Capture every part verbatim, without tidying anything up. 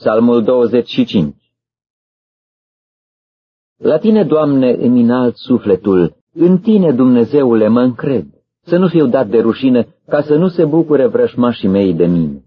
Psalmul douăzeci și cinci. La tine, Doamne, îmi înalt sufletul, în tine, Dumnezeule, mă încred, să nu fiu dat de rușine, ca să nu se bucure vrășmașii mei de mine.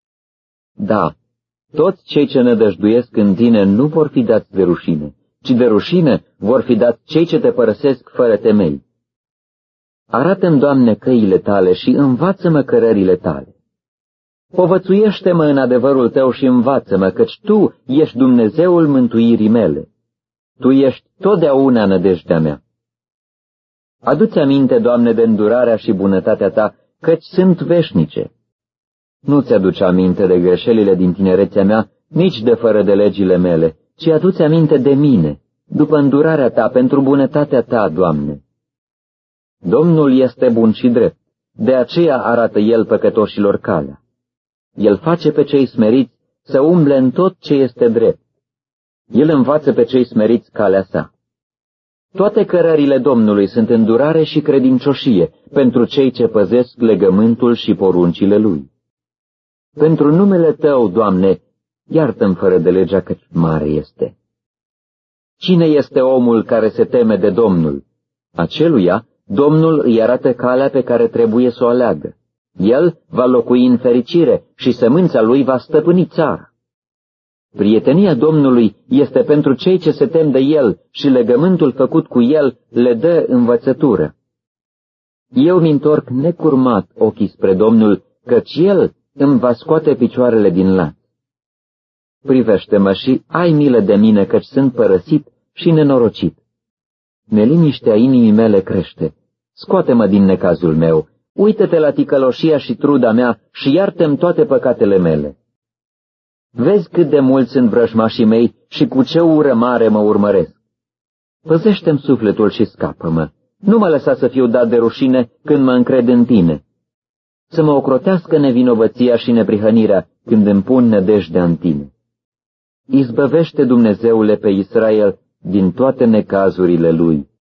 Da, toți cei ce nădăjduiesc în tine nu vor fi dați de rușine, ci de rușine vor fi dați cei ce te părăsesc fără temei. Arată-mi, Doamne, căile tale și învață-mă cărările tale. Povățuiește-mă în adevărul tău și învață-mă, căci tu ești Dumnezeul mântuirii mele. Tu ești totdeauna nădejdea mea. Adu-ți aminte, Doamne, de îndurarea și bunătatea ta, căci sunt veșnice. Nu-ți aduce aminte de greșelile din tinerețea mea, nici de fără de legile mele, ci adu-ți aminte de mine, după îndurarea ta, pentru bunătatea ta, Doamne. Domnul este bun și drept, de aceea arată el păcătoșilor calea. El face pe cei smeriți să umble în tot ce este drept. El învață pe cei smeriți calea sa. Toate cărările Domnului sunt îndurare și credincioșie pentru cei ce păzesc legământul și poruncile Lui. Pentru numele Tău, Doamne, iartă-mi fără de legea, căci mare este. Cine este omul care se teme de Domnul? Aceluia Domnul îi arată calea pe care trebuie să o aleagă. El va locui în fericire și sămânța lui va stăpâni țara. Prietenia Domnului este pentru cei ce se tem de El și legământul făcut cu El le dă învățătură. Eu mi-ntorc necurmat ochii spre Domnul, căci El îmi va scoate picioarele din laț. Privește-mă și ai milă de mine, căci sunt părăsit și nenorocit. Neliniștea inimii mele crește. Scoate-mă din necazul meu. Uită-te la ticăloșia și truda mea și iartă-mi toate păcatele mele. Vezi cât de mulți sunt vrăjmașii mei și cu ce ură mare mă urmăresc. Păzește-mi sufletul și scapă-mă. Nu mă lăsa să fiu dat de rușine când mă încred în tine. Să mă ocrotească nevinovăția și neprihănirea când îmi pun nădejdea în tine. Izbăvește, Dumnezeule, pe Israel din toate necazurile lui.